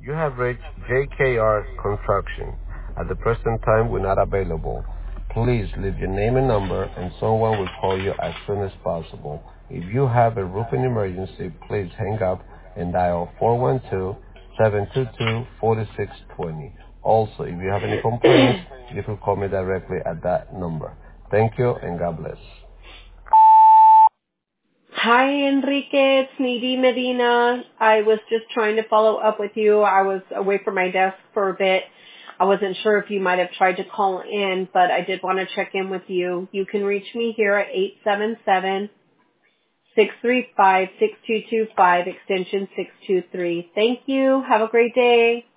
You have reached JKR Construction. At the present time, we're not available. Please leave your name and number, and someone will call you as soon as possible. If you have a roofing emergency, please hang up and dial 412-722-4620. Also, if you have any complaints, you can call me directly at that number. Thank you, and God bless. Hi, Enrique. It's Needy Medina. I was just trying to follow up with you. I was away from my desk for a bit. I wasn't sure if you might have tried to call in, but I did want to check in with you. You can reach me here at 877-635-6225, extension 623. Thank you. Have a great day.